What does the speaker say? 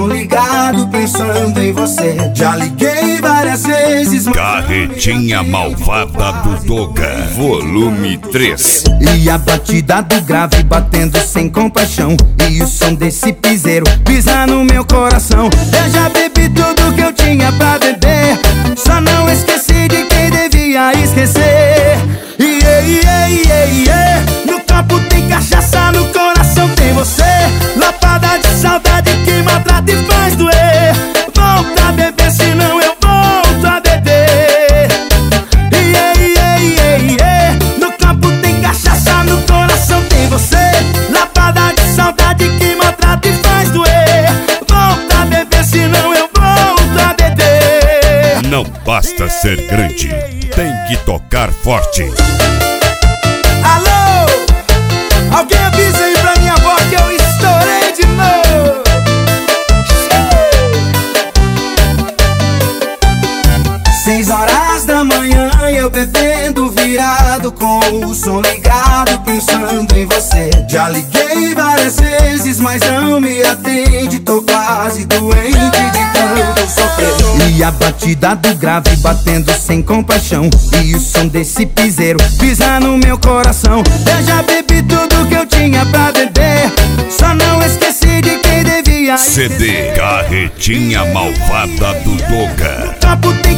som ligado pensando em você. Já liguei várias vezes. Carretinha Malvada do Doga, volume 3. E a batida do grave batendo sem compaixão. E o som desse piseiro pisa no meu coração. Eu já bebi tudo que eu tinha pra beber, só não esqueci de quem devia esquecer. No campo tem cachaça, no coração tem você. Lapada de saudade que maltrata e faz doer. Volta a beber, senão eu volto a beber. No campo tem cachaça, no coração tem você. Lapada de saudade que maltrata e faz doer. Volta a beber, senão eu volto a beber. Não basta ser grande, tem que tocar forte. Alô, alguém avisa aí pra minha avó que eu estourei de novo. 6 horas da manhã, eu bebendo virado, com o som ligado pensando em você. Já liguei várias vezes, mas não me atende. Tô quase doente de tanto sofrer. E a batida do grave batendo sem compaixão. E o som desse piseiro pisa no meu coração. Eu já bebi tudo que eu tinha pra beber, só não esqueci de quem devia CD esquecer. Carretinha Malvada do Doga. No campo tem